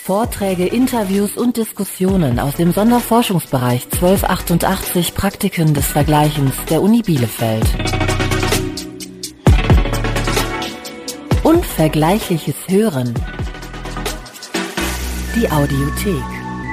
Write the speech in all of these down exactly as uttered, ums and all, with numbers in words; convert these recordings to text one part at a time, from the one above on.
Vorträge, Interviews und Diskussionen aus dem Sonderforschungsbereich zwölf achtundachtzig Praktiken des Vergleichens der Uni Bielefeld. Unvergleichliches Hören. Die Audiothek.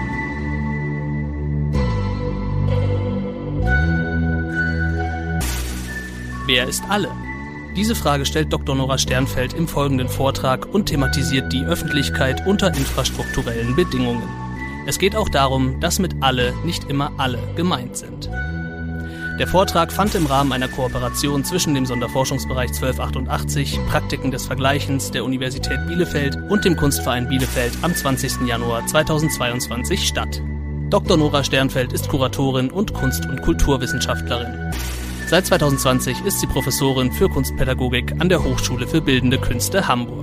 Wer ist alle? Diese Frage stellt Doktor Nora Sternfeld im folgenden Vortrag und thematisiert die Öffentlichkeit unter infrastrukturellen Bedingungen. Es geht auch darum, dass mit alle nicht immer alle gemeint sind. Der Vortrag fand im Rahmen einer Kooperation zwischen dem Sonderforschungsbereich zwölf achtundachtzig, Praktiken des Vergleichens der Universität Bielefeld und dem Kunstverein Bielefeld am zwanzigsten Januar zweitausendzweiundzwanzig statt. Doktor Nora Sternfeld ist Kuratorin und Kunst- und Kulturwissenschaftlerin. Seit zweitausendzwanzig ist sie Professorin für Kunstpädagogik an der Hochschule für Bildende Künste Hamburg.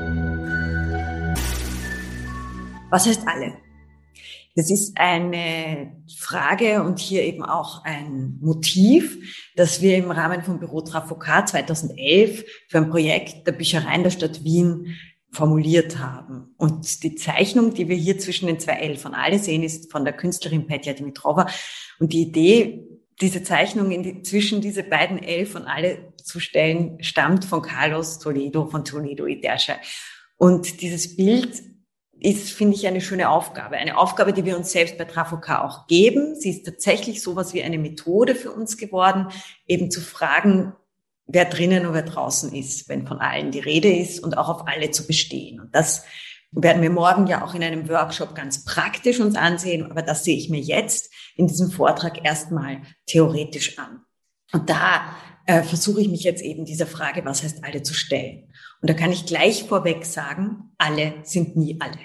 Was heißt alle? Das ist eine Frage und hier eben auch ein Motiv, das wir im Rahmen vom Büro Trafo-K zweitausendelf für ein Projekt der Büchereien der Stadt Wien formuliert haben. Und die Zeichnung, die wir hier zwischen den zwei L von alle sehen, ist von der Künstlerin Petja Dimitrova. Und die Idee, diese Zeichnung in die, zwischen diese beiden L von alle zu stellen, stammt von Carlos Toledo, von Toledo y Tercha. Und dieses Bild ist, finde ich, eine schöne Aufgabe. Eine Aufgabe, die wir uns selbst bei Trafo-K auch geben. Sie ist tatsächlich sowas wie eine Methode für uns geworden, eben zu fragen, wer drinnen und wer draußen ist, wenn von allen die Rede ist und auch auf alle zu bestehen. Und das werden wir morgen ja auch in einem Workshop ganz praktisch uns ansehen, aber das sehe ich mir jetzt in diesem Vortrag erstmal theoretisch an. Und da äh, versuche ich mich jetzt eben dieser Frage, was heißt alle, zu stellen. Und da kann ich gleich vorweg sagen, alle sind nie alle.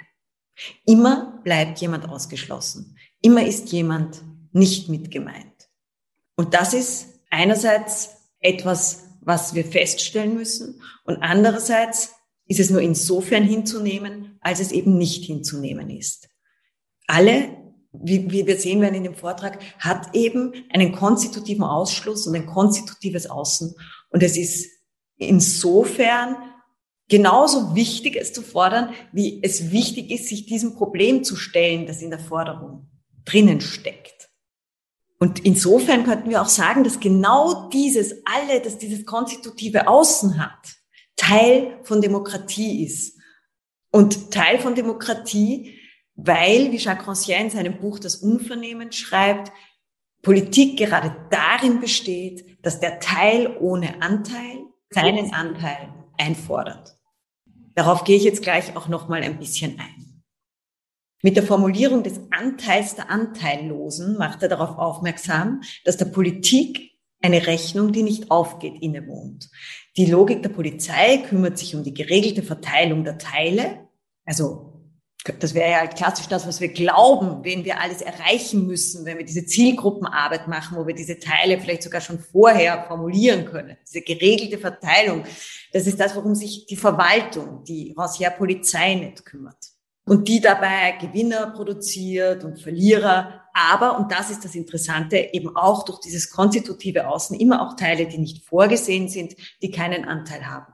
Immer bleibt jemand ausgeschlossen. Immer ist jemand nicht mit gemeint. Und das ist einerseits etwas, was wir feststellen müssen, und andererseits ist es nur insofern hinzunehmen, als es eben nicht hinzunehmen ist. Alle, wie, wie wir sehen werden in dem Vortrag, hat eben einen konstitutiven Ausschluss und ein konstitutives Außen. Und es ist insofern genauso wichtig, es zu fordern, wie es wichtig ist, sich diesem Problem zu stellen, das in der Forderung drinnen steckt. Und insofern könnten wir auch sagen, dass genau dieses Alle, dass dieses konstitutive Außen hat, Teil von Demokratie ist. Und Teil von Demokratie, weil, wie Jacques Rancière in seinem Buch Das Unvernehmen schreibt, Politik gerade darin besteht, dass der Teil ohne Anteil seinen Anteil einfordert. Darauf gehe ich jetzt gleich auch noch mal ein bisschen ein. Mit der Formulierung des Anteils der Anteillosen macht er darauf aufmerksam, dass der Politik eine Rechnung, die nicht aufgeht, innewohnt. Die Logik der Polizei kümmert sich um die geregelte Verteilung der Teile. Also das wäre ja klassisch das, was wir glauben, wen wir alles erreichen müssen, wenn wir diese Zielgruppenarbeit machen, wo wir diese Teile vielleicht sogar schon vorher formulieren können. Diese geregelte Verteilung, das ist das, worum sich die Verwaltung, die Rancière Polizei nicht kümmert. Und die dabei Gewinner produziert und Verlierer, aber, und das ist das Interessante, eben auch durch dieses konstitutive Außen immer auch Teile, die nicht vorgesehen sind, die keinen Anteil haben.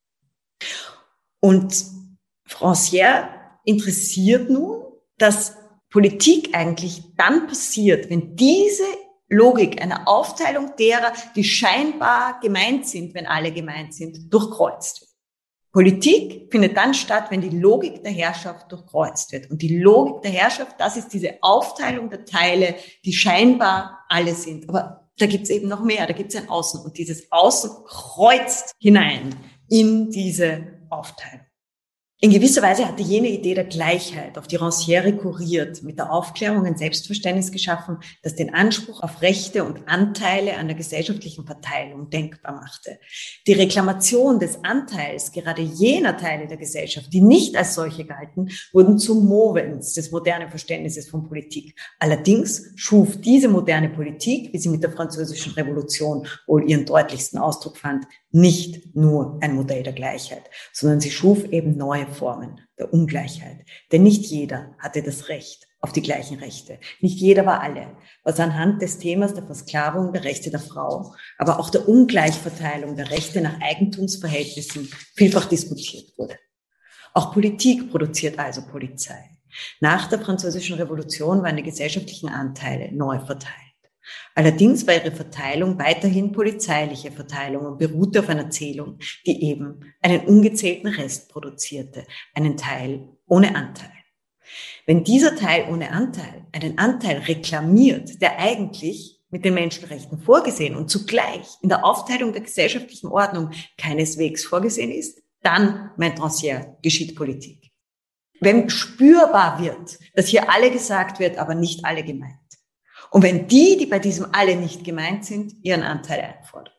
Und Rancière interessiert nun, dass Politik eigentlich dann passiert, wenn diese Logik einer Aufteilung derer, die scheinbar gemeint sind, wenn alle gemeint sind, durchkreuzt wird. Politik findet dann statt, wenn die Logik der Herrschaft durchkreuzt wird. Und die Logik der Herrschaft, das ist diese Aufteilung der Teile, die scheinbar alle sind. Aber da gibt's eben noch mehr, da gibt's ein Außen. Und dieses Außen kreuzt hinein in diese Aufteilung. In gewisser Weise hatte jene Idee der Gleichheit, auf die Rancière rekurriert, mit der Aufklärung ein Selbstverständnis geschaffen, das den Anspruch auf Rechte und Anteile an der gesellschaftlichen Verteilung denkbar machte. Die Reklamation des Anteils gerade jener Teile der Gesellschaft, die nicht als solche galten, wurden zum Movens des modernen Verständnisses von Politik. Allerdings schuf diese moderne Politik, wie sie mit der Französischen Revolution wohl ihren deutlichsten Ausdruck fand, nicht nur ein Modell der Gleichheit, sondern sie schuf eben neue Formen der Ungleichheit. Denn nicht jeder hatte das Recht auf die gleichen Rechte. Nicht jeder war alle, was anhand des Themas der Versklavung der Rechte der Frau, aber auch der Ungleichverteilung der Rechte nach Eigentumsverhältnissen vielfach diskutiert wurde. Auch Politik produziert also Polizei. Nach der Französischen Revolution waren die gesellschaftlichen Anteile neu verteilt. Allerdings war ihre Verteilung weiterhin polizeiliche Verteilung und beruhte auf einer Zählung, die eben einen ungezählten Rest produzierte, einen Teil ohne Anteil. Wenn dieser Teil ohne Anteil einen Anteil reklamiert, der eigentlich mit den Menschenrechten vorgesehen und zugleich in der Aufteilung der gesellschaftlichen Ordnung keineswegs vorgesehen ist, dann, meint Rancière, geschieht Politik. Wenn spürbar wird, dass hier alle gesagt wird, aber nicht alle gemeint. Und wenn die, die bei diesem alle nicht gemeint sind, ihren Anteil einfordern.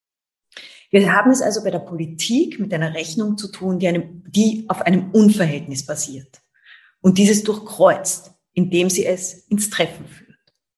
Wir haben es also bei der Politik mit einer Rechnung zu tun, die, einem, die auf einem Unverhältnis basiert. Und dieses durchkreuzt, indem sie es ins Treffen führt.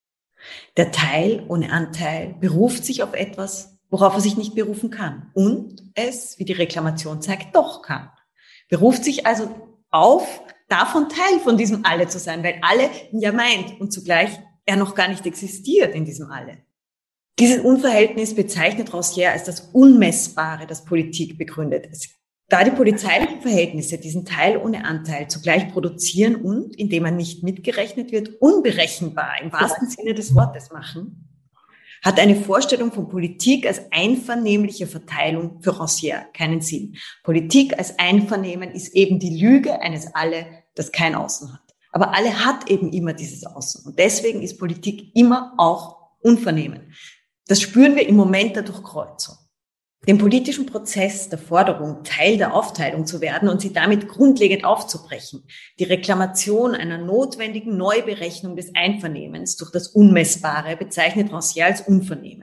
Der Teil ohne Anteil beruft sich auf etwas, worauf er sich nicht berufen kann. Und es, wie die Reklamation zeigt, doch kann. Beruft sich also auf, davon Teil von diesem Alle zu sein, weil alle ja meint und zugleich er noch gar nicht existiert in diesem Alle. Dieses Unverhältnis bezeichnet Rancière als das Unmessbare, das Politik begründet. Da die polizeilichen Verhältnisse diesen Teil ohne Anteil zugleich produzieren und, indem er nicht mitgerechnet wird, unberechenbar im wahrsten Sinne des Wortes machen, hat eine Vorstellung von Politik als einvernehmliche Verteilung für Rancière keinen Sinn. Politik als Einvernehmen ist eben die Lüge eines Alle, das kein Außen hat. Aber Alle hat eben immer dieses Außen. Und deswegen ist Politik immer auch Unvernehmen. Das spüren wir im Moment der Durchkreuzung. Den politischen Prozess der Forderung, Teil der Aufteilung zu werden und sie damit grundlegend aufzubrechen, die Reklamation einer notwendigen Neuberechnung des Einvernehmens durch das Unmessbare, bezeichnet Rancière als Unvernehmen.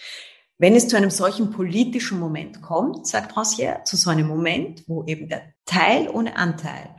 Wenn es zu einem solchen politischen Moment kommt, sagt Rancière, zu so einem Moment, wo eben der Teil ohne Anteil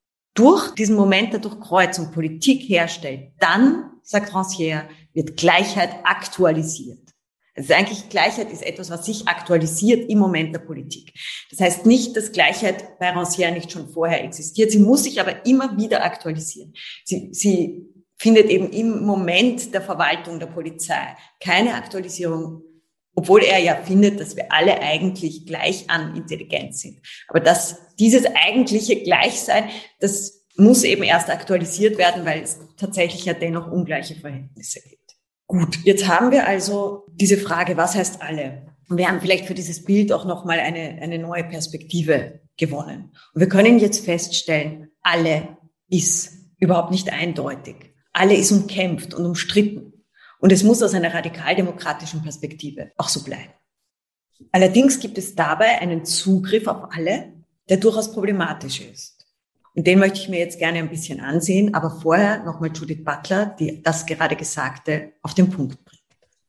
durch diesen Moment der Durchkreuzung Politik herstellt, dann, sagt Rancière, wird Gleichheit aktualisiert. Also eigentlich Gleichheit ist etwas, was sich aktualisiert im Moment der Politik. Das heißt nicht, dass Gleichheit bei Rancière nicht schon vorher existiert. Sie muss sich aber immer wieder aktualisieren. Sie, sie findet eben im Moment der Verwaltung der Polizei keine Aktualisierung, obwohl er ja findet, dass wir alle eigentlich gleich an Intelligenz sind. Aber dass dieses eigentliche Gleichsein, das muss eben erst aktualisiert werden, weil es tatsächlich ja dennoch ungleiche Verhältnisse gibt. Gut, jetzt haben wir also diese Frage, was heißt alle? Und wir haben vielleicht für dieses Bild auch nochmal eine, eine neue Perspektive gewonnen. Und wir können jetzt feststellen, alle ist überhaupt nicht eindeutig. Alle ist umkämpft und umstritten. Und es muss aus einer radikaldemokratischen Perspektive auch so bleiben. Allerdings gibt es dabei einen Zugriff auf alle, der durchaus problematisch ist. Und den möchte ich mir jetzt gerne ein bisschen ansehen, aber vorher nochmal Judith Butler, die das gerade Gesagte auf den Punkt bringt.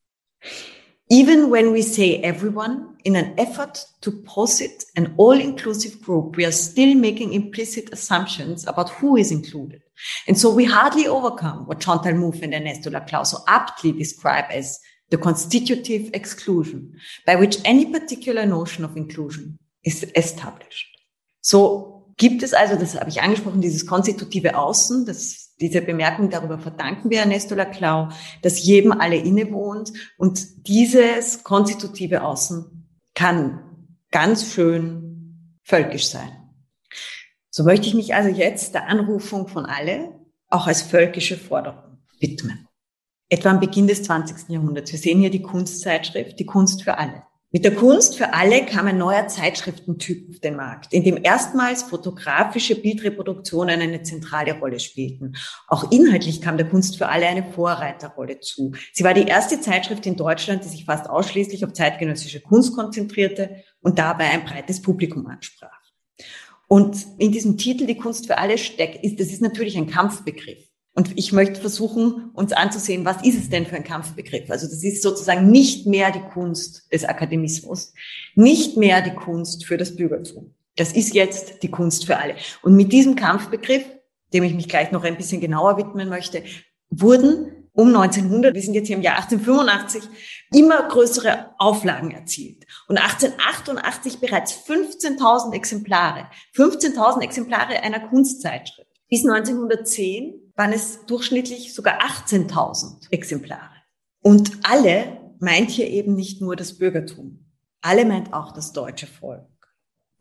Even when we say everyone, in an effort to posit an all-inclusive group, we are still making implicit assumptions about who is included. And so we hardly overcome what Chantal Mouffe and Ernesto Laclau so aptly describe as the constitutive exclusion, by which any particular notion of inclusion is established. So gibt es also, das habe ich angesprochen, dieses konstitutive Außen, das, diese Bemerkung, darüber verdanken wir Ernesto Laclau, dass jedem alle innewohnt, und dieses konstitutive Außen kann ganz schön völkisch sein. So möchte ich mich also jetzt der Anrufung von alle auch als völkische Forderung widmen. Etwa am Beginn des zwanzigsten Jahrhunderts. Wir sehen hier die Kunstzeitschrift, die Kunst für alle. Mit der Kunst für alle kam ein neuer Zeitschriftentyp auf den Markt, in dem erstmals fotografische Bildreproduktionen eine zentrale Rolle spielten. Auch inhaltlich kam der Kunst für alle eine Vorreiterrolle zu. Sie war die erste Zeitschrift in Deutschland, die sich fast ausschließlich auf zeitgenössische Kunst konzentrierte und dabei ein breites Publikum ansprach. Und in diesem Titel, die Kunst für alle, steckt, ist, das ist natürlich ein Kampfbegriff. Und ich möchte versuchen, uns anzusehen, was ist es denn für ein Kampfbegriff? Also das ist sozusagen nicht mehr die Kunst des Akademismus, nicht mehr die Kunst für das Bürgertum. Das ist jetzt die Kunst für alle. Und mit diesem Kampfbegriff, dem ich mich gleich noch ein bisschen genauer widmen möchte, wurden um neunzehnhundert, wir sind jetzt hier im Jahr achtzehnhundertfünfundachtzig, immer größere Auflagen erzielt. Und achtzehnhundertachtundachtzig bereits fünfzehntausend Exemplare, fünfzehntausend Exemplare einer Kunstzeitschrift. Bis neunzehnhundertzehn waren es durchschnittlich sogar achtzehntausend Exemplare. Und alle meint hier eben nicht nur das Bürgertum. Alle meint auch das deutsche Volk.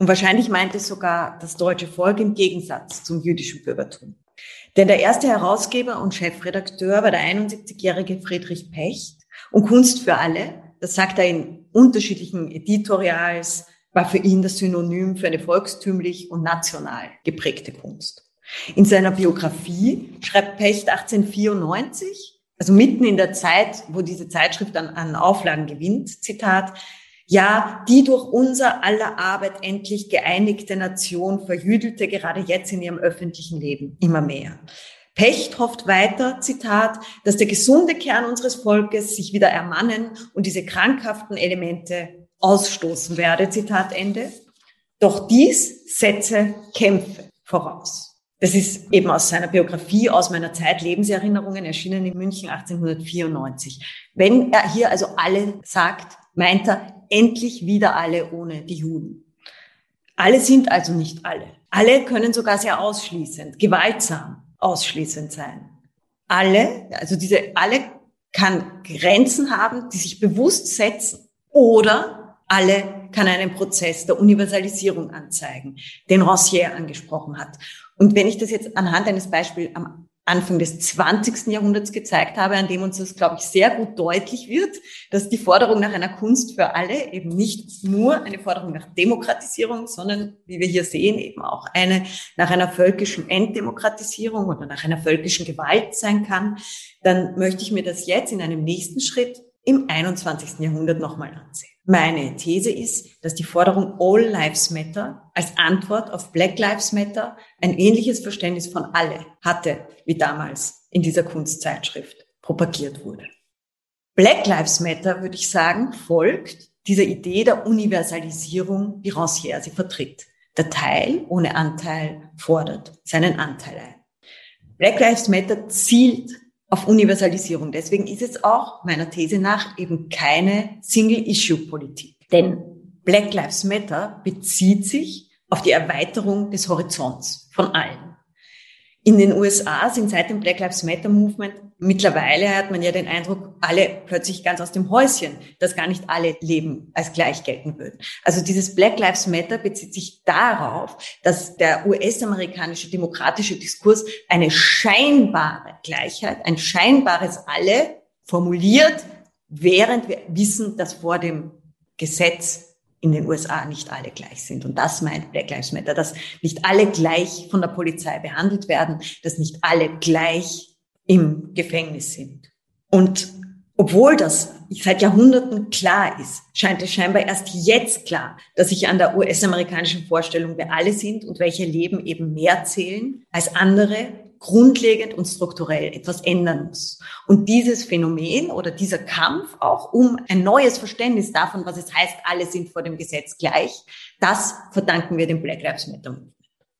Und wahrscheinlich meint es sogar das deutsche Volk im Gegensatz zum jüdischen Bürgertum. Denn der erste Herausgeber und Chefredakteur war der einundsiebzigjährige Friedrich Pecht. Und Kunst für alle, das sagt er in unterschiedlichen Editorials, war für ihn das Synonym für eine volkstümlich und national geprägte Kunst. In seiner Biografie schreibt Pecht achtzehnhundertvierundneunzig, also mitten in der Zeit, wo diese Zeitschrift an, an Auflagen gewinnt, Zitat, ja, die durch unser aller Arbeit endlich geeinigte Nation verjüdelte gerade jetzt in ihrem öffentlichen Leben immer mehr. Pecht hofft weiter, Zitat, dass der gesunde Kern unseres Volkes sich wieder ermannen und diese krankhaften Elemente ausstoßen werde, Zitat Ende. Doch dies setze Kämpfe voraus. Das ist eben aus seiner Biografie, aus meiner Zeit, Lebenserinnerungen, erschienen in München achtzehnhundertvierundneunzig. Wenn er hier also alle sagt, meint er endlich wieder alle ohne die Juden. Alle sind also nicht alle. Alle können sogar sehr ausschließend, gewaltsam ausschließend sein. Alle, also diese alle kann Grenzen haben, die sich bewusst setzen. Oder alle kann einen Prozess der Universalisierung anzeigen, den Rancière angesprochen hat. Und wenn ich das jetzt anhand eines Beispiels am Anfang des zwanzigsten Jahrhunderts gezeigt habe, an dem uns das, glaube ich, sehr gut deutlich wird, dass die Forderung nach einer Kunst für alle eben nicht nur eine Forderung nach Demokratisierung, sondern, wie wir hier sehen, eben auch eine nach einer völkischen Entdemokratisierung oder nach einer völkischen Gewalt sein kann, dann möchte ich mir das jetzt in einem nächsten Schritt im einundzwanzigsten Jahrhundert nochmal ansehen. Meine These ist, dass die Forderung All Lives Matter als Antwort auf Black Lives Matter ein ähnliches Verständnis von alle hatte, wie damals in dieser Kunstzeitschrift propagiert wurde. Black Lives Matter, würde ich sagen, folgt dieser Idee der Universalisierung, wie Rancière sie vertritt. Der Teil ohne Anteil fordert seinen Anteil ein. Black Lives Matter zielt auf Universalisierung. Deswegen ist es auch meiner These nach eben keine Single-Issue-Politik. Denn Black Lives Matter bezieht sich auf die Erweiterung des Horizonts von allen. In den U S A sind seit dem Black Lives Matter Movement mittlerweile, hat man ja den Eindruck, alle plötzlich ganz aus dem Häuschen, dass gar nicht alle Leben als gleich gelten würden. Also dieses Black Lives Matter bezieht sich darauf, dass der U S-amerikanische demokratische Diskurs eine scheinbare Gleichheit, ein scheinbares Alle formuliert, während wir wissen, dass vor dem Gesetz in den U S A nicht alle gleich sind. Und das meint Black Lives Matter, dass nicht alle gleich von der Polizei behandelt werden, dass nicht alle gleich im Gefängnis sind. Und obwohl das seit Jahrhunderten klar ist, scheint es scheinbar erst jetzt klar, dass sich an der U S-amerikanischen Vorstellung, wer alle sind und welche Leben eben mehr zählen als andere, grundlegend und strukturell etwas ändern muss. Und dieses Phänomen oder dieser Kampf auch um ein neues Verständnis davon, was es heißt, alle sind vor dem Gesetz gleich, das verdanken wir dem Black Lives Matter Movement.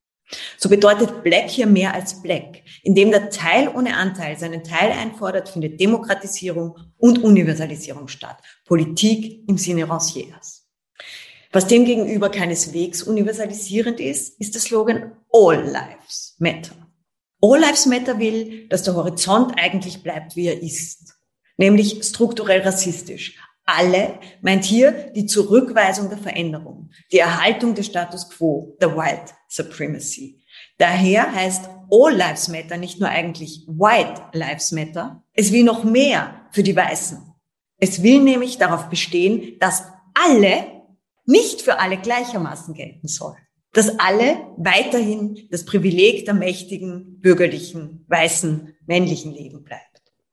So bedeutet Black hier mehr als Black. Indem der Teil ohne Anteil seinen Teil einfordert, findet Demokratisierung und Universalisierung statt. Politik im Sinne Rancières. Was demgegenüber keineswegs universalisierend ist, ist der Slogan All Lives Matter. All Lives Matter will, dass der Horizont eigentlich bleibt, wie er ist, nämlich strukturell rassistisch. Alle meint hier die Zurückweisung der Veränderung, die Erhaltung des Status quo, der White Supremacy. Daher heißt All Lives Matter nicht nur eigentlich White Lives Matter, es will noch mehr für die Weißen. Es will nämlich darauf bestehen, dass alle nicht für alle gleichermaßen gelten sollen. Dass alle weiterhin das Privileg der mächtigen, bürgerlichen, weißen, männlichen Leben bleibt.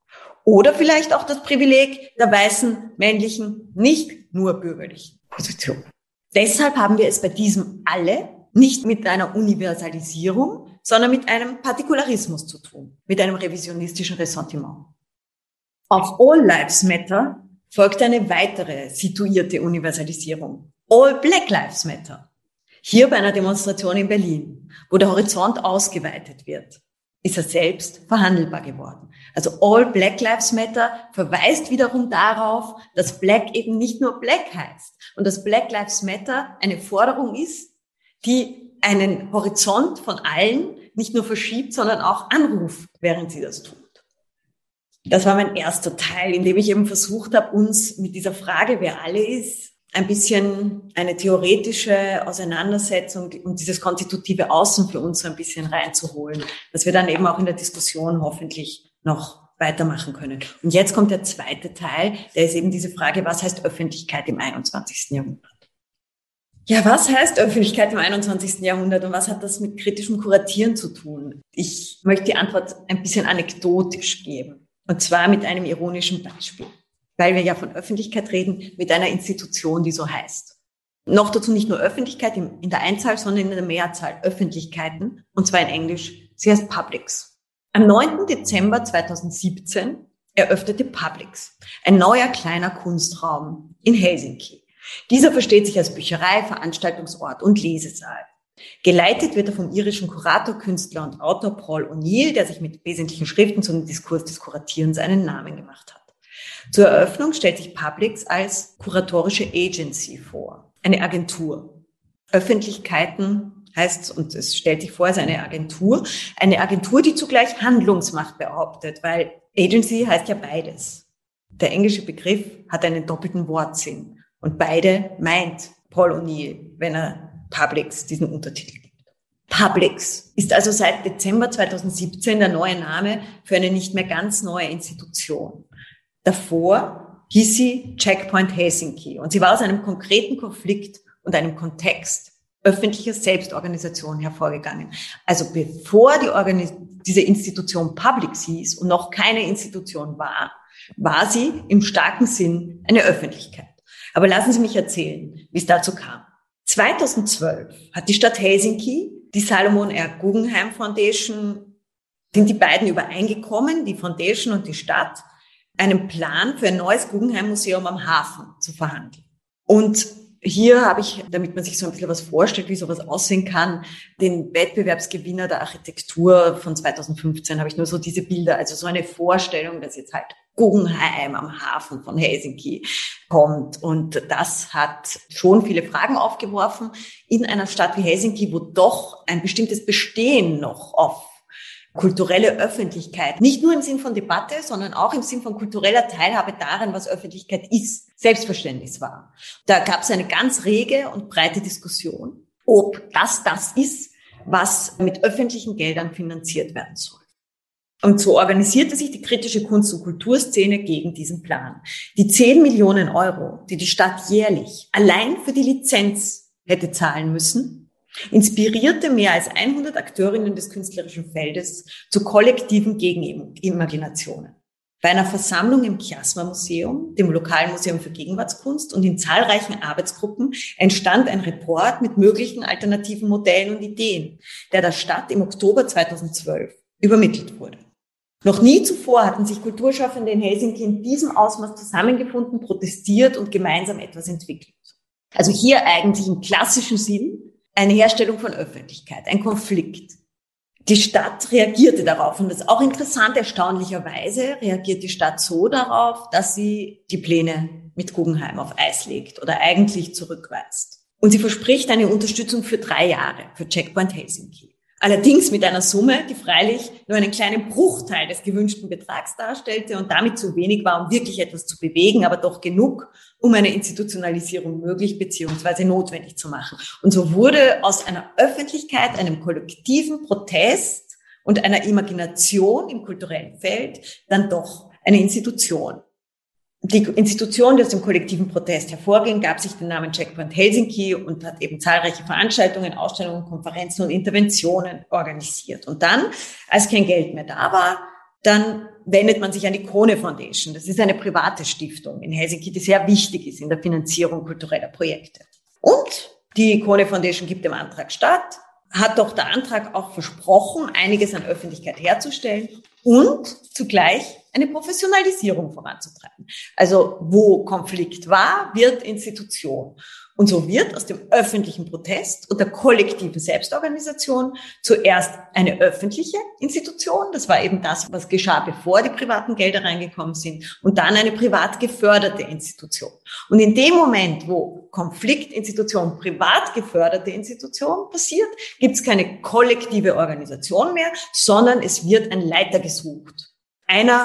Oder vielleicht auch das Privileg der weißen, männlichen, nicht nur bürgerlichen Position. Deshalb haben wir es bei diesem alle nicht mit einer Universalisierung, sondern mit einem Partikularismus zu tun, mit einem revisionistischen Ressentiment. Auf All Lives Matter folgt eine weitere situierte Universalisierung. All Black Lives Matter. Hier bei einer Demonstration in Berlin, wo der Horizont ausgeweitet wird, ist er selbst verhandelbar geworden. Also All Black Lives Matter verweist wiederum darauf, dass Black eben nicht nur Black heißt und dass Black Lives Matter eine Forderung ist, die einen Horizont von allen nicht nur verschiebt, sondern auch anruft, während sie das tut. Das war mein erster Teil, in dem ich eben versucht habe, uns mit dieser Frage, wer alle ist, ein bisschen eine theoretische Auseinandersetzung und dieses konstitutive Außen für uns so ein bisschen reinzuholen, dass wir dann eben auch in der Diskussion hoffentlich noch weitermachen können. Und jetzt kommt der zweite Teil, der ist eben diese Frage, was heißt Öffentlichkeit im einundzwanzigsten Jahrhundert? Ja, was heißt Öffentlichkeit im einundzwanzigsten Jahrhundert und was hat das mit kritischem Kuratieren zu tun? Ich möchte die Antwort ein bisschen anekdotisch geben, und zwar mit einem ironischen Beispiel, weil wir ja von Öffentlichkeit reden, mit einer Institution, die so heißt. Noch dazu nicht nur Öffentlichkeit in der Einzahl, sondern in der Mehrzahl Öffentlichkeiten, und zwar in Englisch. Sie heißt Publics. Am neunten Dezember zweitausendsiebzehn eröffnete Publics, ein neuer kleiner Kunstraum in Helsinki. Dieser versteht sich als Bücherei, Veranstaltungsort und Lesesaal. Geleitet wird er vom irischen Kurator, Künstler und Autor Paul O'Neill, der sich mit wesentlichen Schriften zum Diskurs des Kuratierens einen Namen gemacht hat. Zur Eröffnung stellt sich Publics als kuratorische Agency vor, eine Agentur. Öffentlichkeiten heißt, und es stellt sich vor als eine Agentur, eine Agentur, die zugleich Handlungsmacht behauptet, weil Agency heißt ja beides. Der englische Begriff hat einen doppelten Wortsinn. Und beide meint Paul O'Neill, wenn er Publics diesen Untertitel gibt. Publics ist also seit Dezember zweitausendsiebzehn der neue Name für eine nicht mehr ganz neue Institution. Davor hieß sie Checkpoint Helsinki und sie war aus einem konkreten Konflikt und einem Kontext öffentlicher Selbstorganisation hervorgegangen. Also bevor die Organis- diese Institution Publics hieß und noch keine Institution war, war sie im starken Sinn eine Öffentlichkeit. Aber lassen Sie mich erzählen, wie es dazu kam. zweitausendzwölf hat die Stadt Helsinki, die Salomon R. Guggenheim Foundation, sind die beiden übereingekommen, die Foundation und die Stadt, einen Plan für ein neues Guggenheim-Museum am Hafen zu verhandeln. Und hier habe ich, damit man sich so ein bisschen was vorstellt, wie sowas aussehen kann, den Wettbewerbsgewinner der Architektur von zweitausendfünfzehn, habe ich nur so diese Bilder, also so eine Vorstellung, dass jetzt halt Guggenheim am Hafen von Helsinki kommt. Und das hat schon viele Fragen aufgeworfen in einer Stadt wie Helsinki, wo doch ein bestimmtes Bestehen noch auf kulturelle Öffentlichkeit, nicht nur im Sinn von Debatte, sondern auch im Sinn von kultureller Teilhabe daran, was Öffentlichkeit ist, Selbstverständnis war. Da gab es eine ganz rege und breite Diskussion, ob das das ist, was mit öffentlichen Geldern finanziert werden soll. Und so organisierte sich die kritische Kunst- und Kulturszene gegen diesen Plan. Die zehn Millionen Euro, die die Stadt jährlich allein für die Lizenz hätte zahlen müssen, inspirierte mehr als hundert Akteurinnen des künstlerischen Feldes zu kollektiven Gegenimaginationen. Bei einer Versammlung im Kiasma-Museum, dem lokalen Museum für Gegenwartskunst, und in zahlreichen Arbeitsgruppen entstand ein Report mit möglichen alternativen Modellen und Ideen, der der Stadt im Oktober zweitausendzwölf übermittelt wurde. Noch nie zuvor hatten sich Kulturschaffende in Helsinki in diesem Ausmaß zusammengefunden, protestiert und gemeinsam etwas entwickelt. Also hier eigentlich im klassischen Sinn eine Herstellung von Öffentlichkeit, ein Konflikt. Die Stadt reagierte darauf, und das ist auch interessant, erstaunlicherweise reagiert die Stadt so darauf, dass sie die Pläne mit Guggenheim auf Eis legt oder eigentlich zurückweist. Und sie verspricht eine Unterstützung für drei Jahre für Checkpoint Helsinki. Allerdings mit einer Summe, die freilich nur einen kleinen Bruchteil des gewünschten Betrags darstellte und damit zu wenig war, um wirklich etwas zu bewegen, aber doch genug, um eine Institutionalisierung möglich bzw. notwendig zu machen. Und so wurde aus einer Öffentlichkeit, einem kollektiven Protest und einer Imagination im kulturellen Feld dann doch eine Institution. Die Institution, die aus dem kollektiven Protest hervorging, gab sich den Namen Checkpoint Helsinki und hat eben zahlreiche Veranstaltungen, Ausstellungen, Konferenzen und Interventionen organisiert. Und dann, als kein Geld mehr da war, dann wendet man sich an die Kone Foundation. Das ist eine private Stiftung in Helsinki, die sehr wichtig ist in der Finanzierung kultureller Projekte. Und die Kone Foundation gibt dem Antrag statt, hat doch der Antrag auch versprochen, einiges an Öffentlichkeit herzustellen und zugleich eine Professionalisierung voranzutreiben. Also wo Konflikt war, wird Institution. Und so wird aus dem öffentlichen Protest und der kollektiven Selbstorganisation zuerst eine öffentliche Institution, das war eben das, was geschah, bevor die privaten Gelder reingekommen sind, und dann eine privat geförderte Institution. Und in dem Moment, wo Konfliktinstitution, privat geförderte Institution passiert, gibt es keine kollektive Organisation mehr, sondern es wird ein Leiter gesucht. Einer,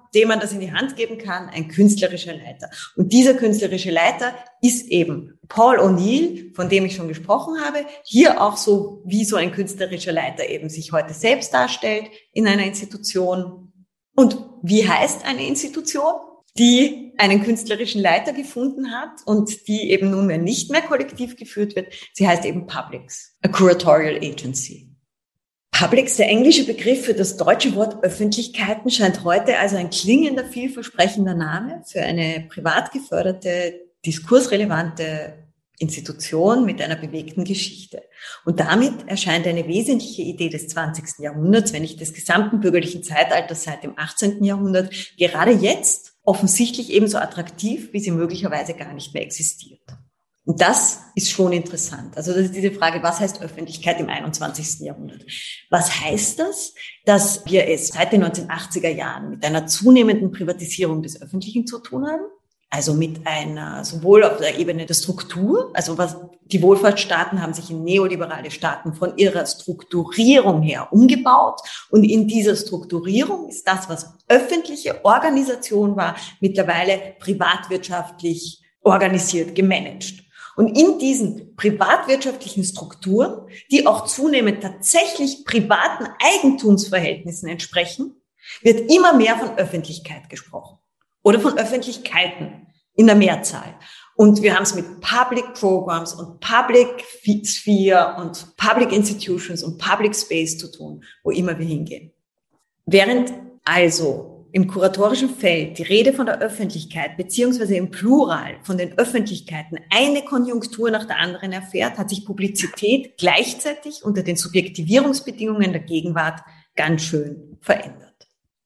dem man das in die Hand geben kann, ein künstlerischer Leiter. Und dieser künstlerische Leiter ist eben Paul O'Neill, von dem ich schon gesprochen habe, hier auch so, wie so ein künstlerischer Leiter eben sich heute selbst darstellt in einer Institution. Und wie heißt eine Institution, die einen künstlerischen Leiter gefunden hat und die eben nunmehr nicht mehr kollektiv geführt wird? Sie heißt eben Publics, a Curatorial Agency. Publics, der englische Begriff für das deutsche Wort Öffentlichkeiten, scheint heute also ein klingender, vielversprechender Name für eine privat geförderte, diskursrelevante Institution mit einer bewegten Geschichte. Und damit erscheint eine wesentliche Idee des zwanzigsten Jahrhunderts, wenn nicht des gesamten bürgerlichen Zeitalters seit dem achtzehnten Jahrhundert, gerade jetzt offensichtlich ebenso attraktiv, wie sie möglicherweise gar nicht mehr existiert. Und das ist schon interessant. Also das ist diese Frage, was heißt Öffentlichkeit im einundzwanzigsten Jahrhundert? Was heißt das, dass wir es seit den neunzehnhundertachtziger Jahren mit einer zunehmenden Privatisierung des Öffentlichen zu tun haben? Also mit einer, sowohl auf der Ebene der Struktur, also was, die Wohlfahrtsstaaten haben sich in neoliberale Staaten von ihrer Strukturierung her umgebaut. Und in dieser Strukturierung ist das, was öffentliche Organisation war, mittlerweile privatwirtschaftlich organisiert, gemanagt. Und in diesen privatwirtschaftlichen Strukturen, die auch zunehmend tatsächlich privaten Eigentumsverhältnissen entsprechen, wird immer mehr von Öffentlichkeit gesprochen oder von Öffentlichkeiten in der Mehrzahl. Und wir haben es mit Public Programs und Public Sphere und Public Institutions und Public Space zu tun, wo immer wir hingehen. Während also im kuratorischen Feld die Rede von der Öffentlichkeit beziehungsweise im Plural von den Öffentlichkeiten eine Konjunktur nach der anderen erfährt, hat sich Publizität gleichzeitig unter den Subjektivierungsbedingungen der Gegenwart ganz schön verändert.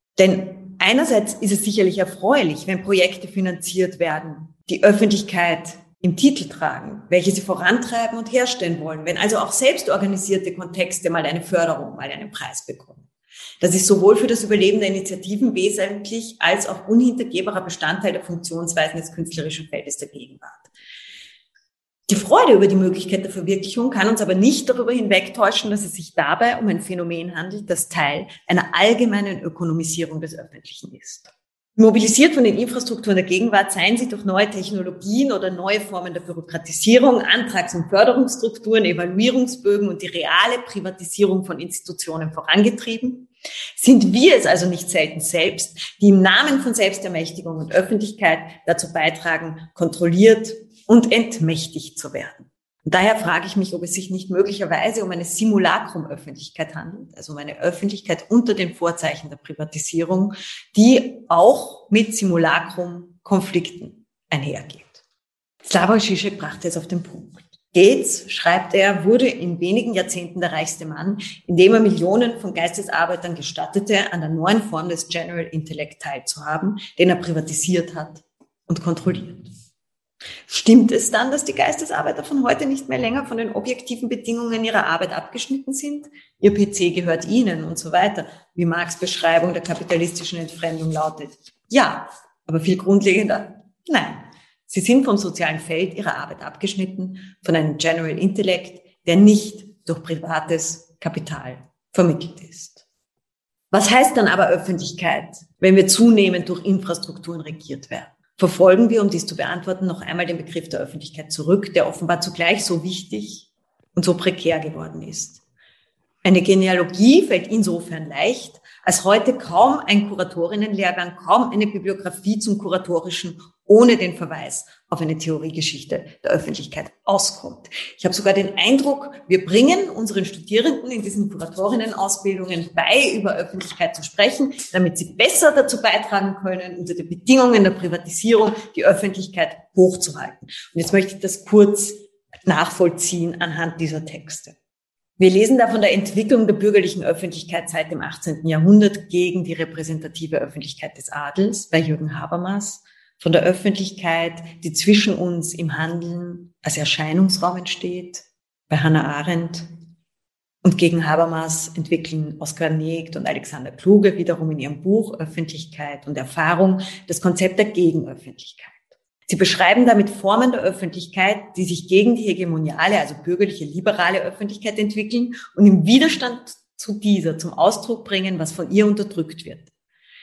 Denn einerseits ist es sicherlich erfreulich, wenn Projekte finanziert werden, die Öffentlichkeit im Titel tragen, welche sie vorantreiben und herstellen wollen, wenn also auch selbstorganisierte Kontexte mal eine Förderung, mal einen Preis bekommen. Das ist sowohl für das Überleben der Initiativen wesentlich als auch unhintergehbarer Bestandteil der Funktionsweisen des künstlerischen Feldes der Gegenwart. Die Freude über die Möglichkeit der Verwirklichung kann uns aber nicht darüber hinwegtäuschen, dass es sich dabei um ein Phänomen handelt, das Teil einer allgemeinen Ökonomisierung des Öffentlichen ist. Mobilisiert von den Infrastrukturen der Gegenwart seien sie durch neue Technologien oder neue Formen der Bürokratisierung, Antrags- und Förderungsstrukturen, Evaluierungsbögen und die reale Privatisierung von Institutionen vorangetrieben. Sind wir es also nicht selten selbst, die im Namen von Selbstermächtigung und Öffentlichkeit dazu beitragen, kontrolliert und entmächtigt zu werden? Und daher frage ich mich, ob es sich nicht möglicherweise um eine Simulacrum-Öffentlichkeit handelt, also um eine Öffentlichkeit unter den Vorzeichen der Privatisierung, die auch mit Simulacrum-Konflikten einhergeht. Slavoj Žižek brachte es auf den Punkt. Gates, schreibt er, wurde in wenigen Jahrzehnten der reichste Mann, indem er Millionen von Geistesarbeitern gestattete, an der neuen Form des General Intellect teilzuhaben, den er privatisiert hat und kontrolliert. Stimmt es dann, dass die Geistesarbeiter von heute nicht mehr länger von den objektiven Bedingungen ihrer Arbeit abgeschnitten sind? Ihr P C gehört ihnen und so weiter, wie Marx' Beschreibung der kapitalistischen Entfremdung lautet. Ja, aber viel grundlegender, nein. Sie sind vom sozialen Feld ihrer Arbeit abgeschnitten, von einem General Intellect, der nicht durch privates Kapital vermittelt ist. Was heißt dann aber Öffentlichkeit, wenn wir zunehmend durch Infrastrukturen regiert werden? Verfolgen wir, um dies zu beantworten, noch einmal den Begriff der Öffentlichkeit zurück, der offenbar zugleich so wichtig und so prekär geworden ist. Eine Genealogie fällt insofern leicht, als heute kaum ein Kuratorinnenlehrgang, kaum eine Bibliografie zum Kuratorischen ohne den Verweis auf eine Theoriegeschichte der Öffentlichkeit auskommt. Ich habe sogar den Eindruck, wir bringen unseren Studierenden in diesen Kuratorinnen-Ausbildungen bei, über Öffentlichkeit zu sprechen, damit sie besser dazu beitragen können, unter den Bedingungen der Privatisierung die Öffentlichkeit hochzuhalten. Und jetzt möchte ich das kurz nachvollziehen anhand dieser Texte. Wir lesen da von der Entwicklung der bürgerlichen Öffentlichkeit seit dem achtzehnten Jahrhundert gegen die repräsentative Öffentlichkeit des Adels bei Jürgen Habermas, von der Öffentlichkeit, die zwischen uns im Handeln als Erscheinungsraum entsteht, bei Hannah Arendt, und gegen Habermas entwickeln Oskar Negt und Alexander Kluge wiederum in ihrem Buch Öffentlichkeit und Erfahrung das Konzept der Gegenöffentlichkeit. Sie beschreiben damit Formen der Öffentlichkeit, die sich gegen die hegemoniale, also bürgerliche, liberale Öffentlichkeit entwickeln und im Widerstand zu dieser zum Ausdruck bringen, was von ihr unterdrückt wird.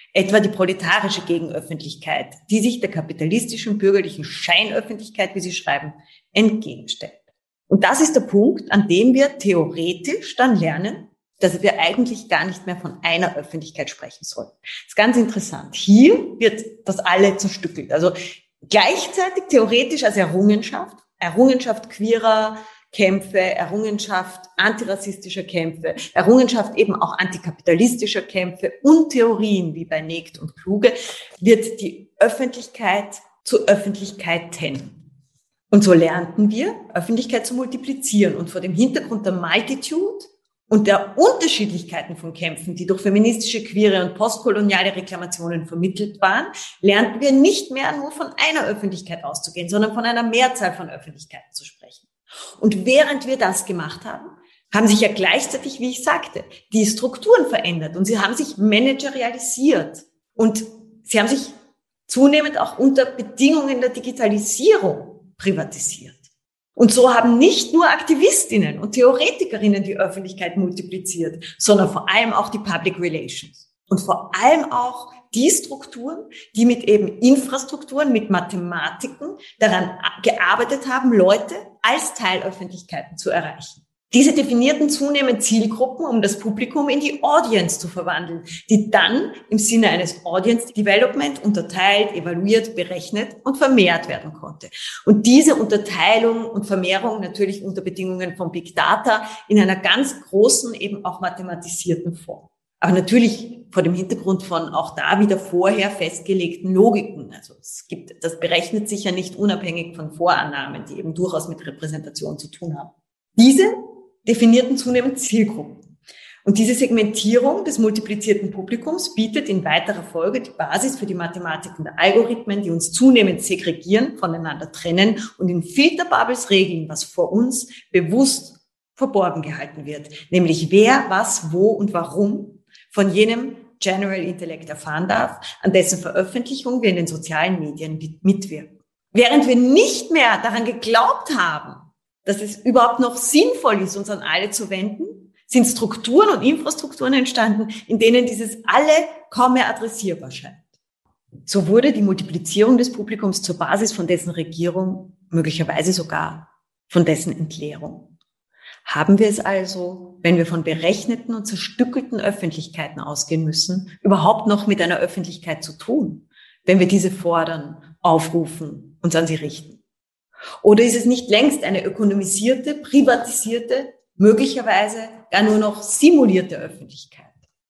etwa die proletarische Gegenöffentlichkeit, die sich der kapitalistischen bürgerlichen Scheinöffentlichkeit, wie Sie schreiben, entgegenstellt. Und das ist der Punkt, an dem wir theoretisch dann lernen, dass wir eigentlich gar nicht mehr von einer Öffentlichkeit sprechen sollten. Das ist ganz interessant. Hier wird das alle zerstückelt. Also gleichzeitig theoretisch als Errungenschaft, Errungenschaft queerer Kämpfe, Errungenschaft antirassistischer Kämpfe, Errungenschaft eben auch antikapitalistischer Kämpfe und Theorien wie bei Negt und Kluge, wird die Öffentlichkeit zu Öffentlichkeiten. Und so lernten wir, Öffentlichkeit zu multiplizieren. Und vor dem Hintergrund der Multitude und der Unterschiedlichkeiten von Kämpfen, die durch feministische, queere und postkoloniale Reklamationen vermittelt waren, lernten wir nicht mehr nur von einer Öffentlichkeit auszugehen, sondern von einer Mehrzahl von Öffentlichkeiten zu sprechen. Und während wir das gemacht haben, haben sich ja gleichzeitig, wie ich sagte, die Strukturen verändert und sie haben sich managerialisiert und sie haben sich zunehmend auch unter Bedingungen der Digitalisierung privatisiert. Und so haben nicht nur Aktivistinnen und Theoretikerinnen die Öffentlichkeit multipliziert, sondern vor allem auch die Public Relations. Und vor allem auch die Strukturen, die mit eben Infrastrukturen, mit Mathematiken daran gearbeitet haben, Leute als Teilöffentlichkeiten zu erreichen. Diese definierten zunehmend Zielgruppen, um das Publikum in die Audience zu verwandeln, die dann im Sinne eines Audience Development unterteilt, evaluiert, berechnet und vermehrt werden konnte. Und diese Unterteilung und Vermehrung natürlich unter Bedingungen von Big Data in einer ganz großen, eben auch mathematisierten Form. Aber natürlich vor dem Hintergrund von auch da wieder vorher festgelegten Logiken. Also es gibt, das berechnet sich ja nicht unabhängig von Vorannahmen, die eben durchaus mit Repräsentation zu tun haben. Diese definierten zunehmend Zielgruppen. Und diese Segmentierung des multiplizierten Publikums bietet in weiterer Folge die Basis für die Mathematiken der Algorithmen, die uns zunehmend segregieren, voneinander trennen und in Filterbubbles regeln, was vor uns bewusst verborgen gehalten wird. Nämlich wer, was, wo und warum von jenem General Intellect erfahren darf, an dessen Veröffentlichung wir in den sozialen Medien mitwirken. Während wir nicht mehr daran geglaubt haben, dass es überhaupt noch sinnvoll ist, uns an alle zu wenden, sind Strukturen und Infrastrukturen entstanden, in denen dieses Alle kaum mehr adressierbar scheint. So wurde die Multiplizierung des Publikums zur Basis von dessen Regierung, möglicherweise sogar von dessen Entleerung. Haben wir es also, wenn wir von berechneten und zerstückelten Öffentlichkeiten ausgehen müssen, überhaupt noch mit einer Öffentlichkeit zu tun, wenn wir diese fordern, aufrufen, uns an sie richten? Oder ist es nicht längst eine ökonomisierte, privatisierte, möglicherweise gar nur noch simulierte Öffentlichkeit?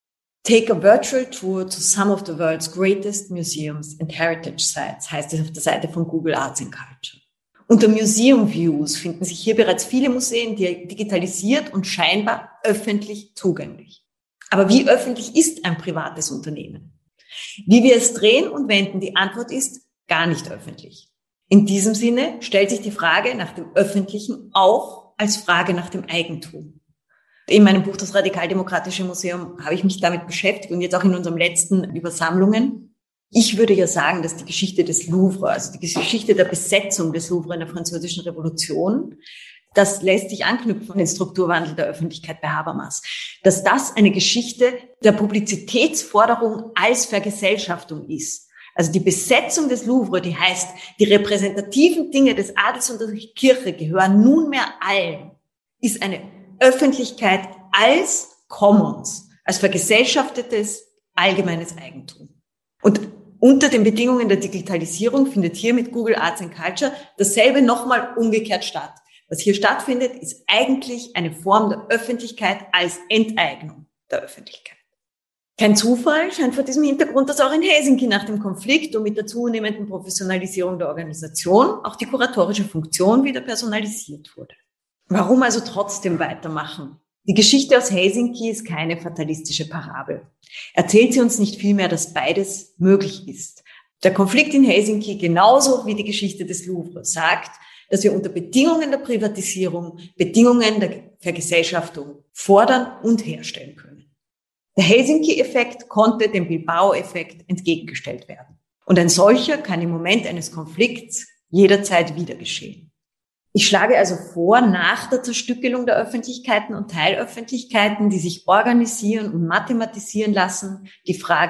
Take a virtual tour to some of the world's greatest museums and heritage sites, heißt es auf der Seite von Google Arts and Culture. Unter Museum Views finden sich hier bereits viele Museen, die digitalisiert und scheinbar öffentlich zugänglich. Aber wie öffentlich ist ein privates Unternehmen? Wie wir es drehen und wenden, die Antwort ist gar nicht öffentlich. In diesem Sinne stellt sich die Frage nach dem Öffentlichen auch als Frage nach dem Eigentum. In meinem Buch Das Radikaldemokratische Museum habe ich mich damit beschäftigt und jetzt auch in unserem letzten über Sammlungen. Ich würde ja sagen, dass die Geschichte des Louvre, also die Geschichte der Besetzung des Louvre in der Französischen Revolution, das lässt sich anknüpfen an den Strukturwandel der Öffentlichkeit bei Habermas, dass das eine Geschichte der Publizitätsforderung als Vergesellschaftung ist. Also die Besetzung des Louvre, die heißt, die repräsentativen Dinge des Adels und der Kirche gehören nunmehr allen, ist eine Öffentlichkeit als Commons, als vergesellschaftetes allgemeines Eigentum. Und unter den Bedingungen der Digitalisierung findet hier mit Google Arts and Culture dasselbe nochmal umgekehrt statt. Was hier stattfindet, ist eigentlich eine Form der Öffentlichkeit als Enteignung der Öffentlichkeit. Kein Zufall scheint vor diesem Hintergrund, dass auch in Helsinki nach dem Konflikt und mit der zunehmenden Professionalisierung der Organisation auch die kuratorische Funktion wieder personalisiert wurde. Warum also trotzdem weitermachen? Die Geschichte aus Helsinki ist keine fatalistische Parabel. Erzählt sie uns nicht vielmehr, dass beides möglich ist. Der Konflikt in Helsinki, genauso wie die Geschichte des Louvre, sagt, dass wir unter Bedingungen der Privatisierung, Bedingungen der Vergesellschaftung fordern und herstellen können. Der Helsinki-Effekt konnte dem Bilbao-Effekt entgegengestellt werden. Und ein solcher kann im Moment eines Konflikts jederzeit wieder geschehen. Ich schlage also vor, nach der Zerstückelung der Öffentlichkeiten und Teilöffentlichkeiten, die sich organisieren und mathematisieren lassen, die Frage,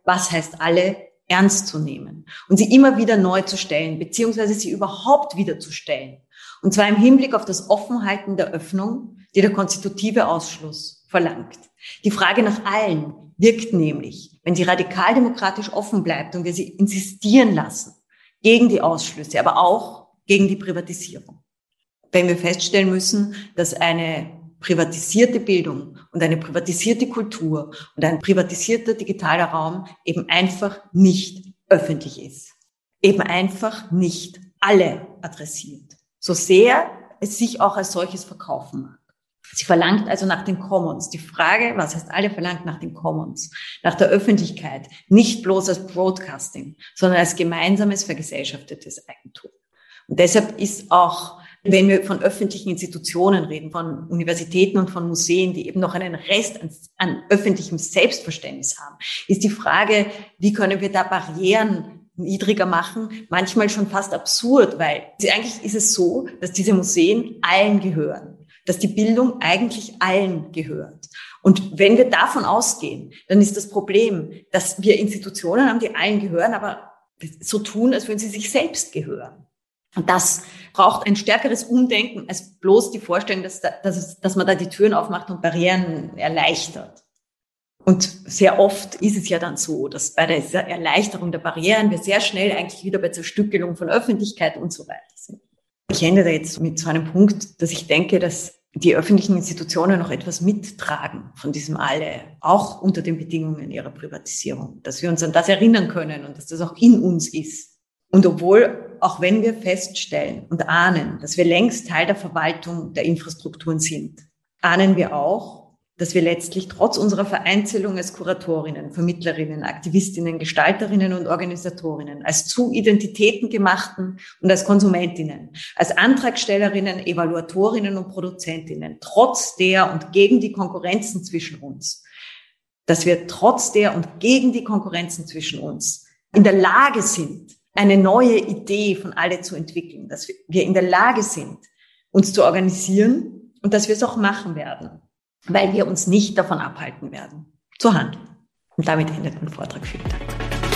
was heißt alle, ernst zu nehmen und sie immer wieder neu zu stellen, beziehungsweise sie überhaupt wieder zu stellen. Und zwar im Hinblick auf das Offenhalten der Öffnung, die der konstitutive Ausschluss verlangt. Die Frage nach allen wirkt nämlich, wenn sie radikaldemokratisch offen bleibt und wir sie insistieren lassen, gegen die Ausschlüsse, aber auch gegen die Privatisierung. Wenn wir feststellen müssen, dass eine privatisierte Bildung und eine privatisierte Kultur und ein privatisierter digitaler Raum eben einfach nicht öffentlich ist, eben einfach nicht alle adressiert, so sehr es sich auch als solches verkaufen mag. Sie verlangt also nach den Commons. Die Frage, was heißt alle, verlangt nach den Commons, nach der Öffentlichkeit, nicht bloß als Broadcasting, sondern als gemeinsames vergesellschaftetes Eigentum. Und deshalb ist auch, wenn wir von öffentlichen Institutionen reden, von Universitäten und von Museen, die eben noch einen Rest an, an öffentlichem Selbstverständnis haben, ist die Frage, wie können wir da Barrieren niedriger machen, manchmal schon fast absurd, weil eigentlich ist es so, dass diese Museen allen gehören, dass die Bildung eigentlich allen gehört. Und wenn wir davon ausgehen, dann ist das Problem, dass wir Institutionen haben, die allen gehören, aber so tun, als würden sie sich selbst gehören. Und das braucht ein stärkeres Umdenken als bloß die Vorstellung, dass, da, dass, es, dass man da die Türen aufmacht und Barrieren erleichtert. Und sehr oft ist es ja dann so, dass bei der Erleichterung der Barrieren wir sehr schnell eigentlich wieder bei Zerstückelung von Öffentlichkeit und so weiter sind. Ich ende da jetzt mit so einem Punkt, dass ich denke, dass die öffentlichen Institutionen noch etwas mittragen von diesem Alle, auch unter den Bedingungen ihrer Privatisierung, dass wir uns an das erinnern können und dass das auch in uns ist. Und obwohl, auch wenn wir feststellen und ahnen, dass wir längst Teil der Verwaltung der Infrastrukturen sind, ahnen wir auch, dass wir letztlich trotz unserer Vereinzelung als Kuratorinnen, Vermittlerinnen, Aktivistinnen, Gestalterinnen und Organisatorinnen, als zu Identitäten gemachten und als Konsumentinnen, als Antragstellerinnen, Evaluatorinnen und Produzentinnen, trotz der und gegen die Konkurrenzen zwischen uns, dass wir trotz der und gegen die Konkurrenzen zwischen uns in der Lage sind, eine neue Idee von alle zu entwickeln, dass wir in der Lage sind, uns zu organisieren und dass wir es auch machen werden, weil wir uns nicht davon abhalten werden, zu handeln. Und damit endet mein Vortrag. Vielen Dank.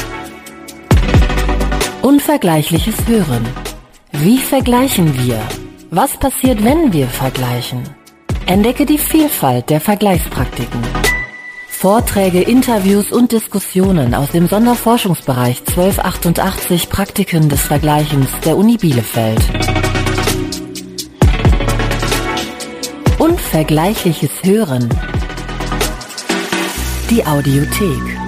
Unvergleichliches Hören. Wie vergleichen wir? Was passiert, wenn wir vergleichen? Entdecke die Vielfalt der Vergleichspraktiken. Vorträge, Interviews und Diskussionen aus dem Sonderforschungsbereich zwölf achtundachtzig Praktiken des Vergleichens der Uni Bielefeld. Unvergleichliches Hören. Die Audiothek.